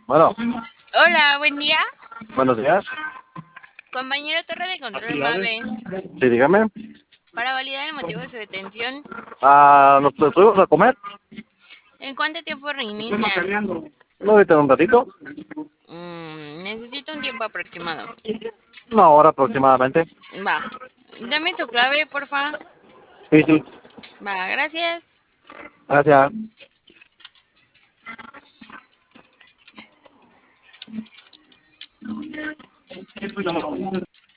Bueno, Hola, buen día. buenos días. Compañero Torre de Control Mave, Sí, dígame. para validar el motivo de su detención, ¿Nos fuimos a comer? ¿en cuánto tiempo reinicia? No, ahorita en un ratito. Necesito un tiempo aproximado. Una hora aproximadamente. Va. Dame tu clave, porfa. Sí, sí. Va, gracias. Gracias.